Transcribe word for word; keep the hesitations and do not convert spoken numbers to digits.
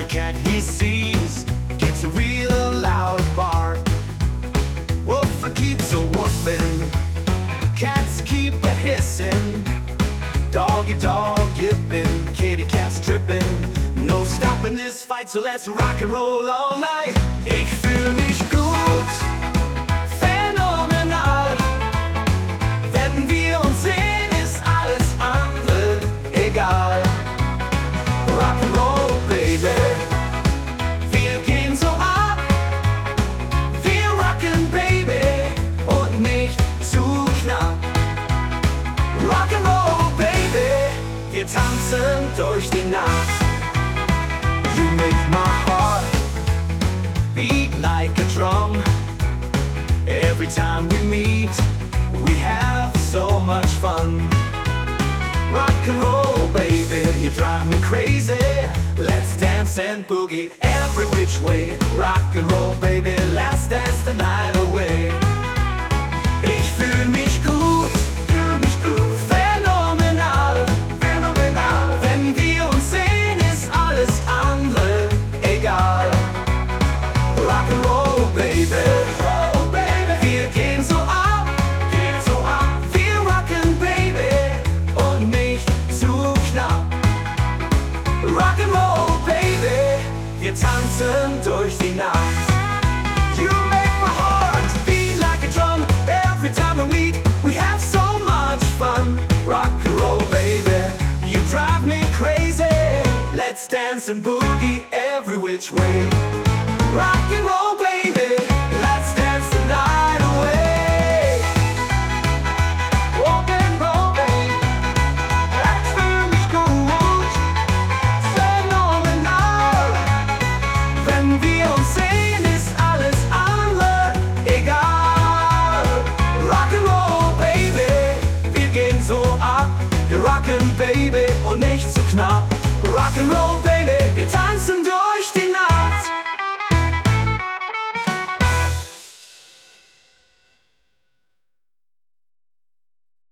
every cat he sees gets a real loud bark. Woofer keeps a woofing, cats keep a hissing. Doggy dog yipping, kitty cat's tripping. No stopping this fight, so let's rock and roll all night. Ich fühl mich gut, phänomenal. Wenn wir uns sehen, ist alles andere egal. Rock and roll, baby, wir gehen so ab. Wir rocken, baby, und nicht zu knapp. Rock and roll, baby, wir tanzen durch die Nacht. You make my heart beat like a drum. Every time we meet, we have so much fun. Rock and roll, baby, you drive me crazy. Let's dance and boogie every which way. Rock and roll, baby, let's dance the night away. Ich fühl mich gut, fühl mich gut, phänomenal, phänomenal. Wenn wir uns sehen, ist alles andere egal. Rock and roll, baby, roll, baby, wir gehen so ab, gehen so ab. Wir rocken, baby, und nicht zu knapp. Rock and roll, baby, wir tanzen durch die Nacht. You make my heart beat like a drum. Every time we meet, we have so much fun. Rock and roll, baby, you drive me crazy. Let's dance and boogie every which way. Rock and roll, baby, let's dance the night away. Rock and roll, baby, ich fühl mich gut, phänomenal. Wenn wir uns sehen, ist alles andere egal. Rock and roll, baby, wir gehen so ab. Wir rocken, baby, und nicht zu knapp. Rock and roll, baby,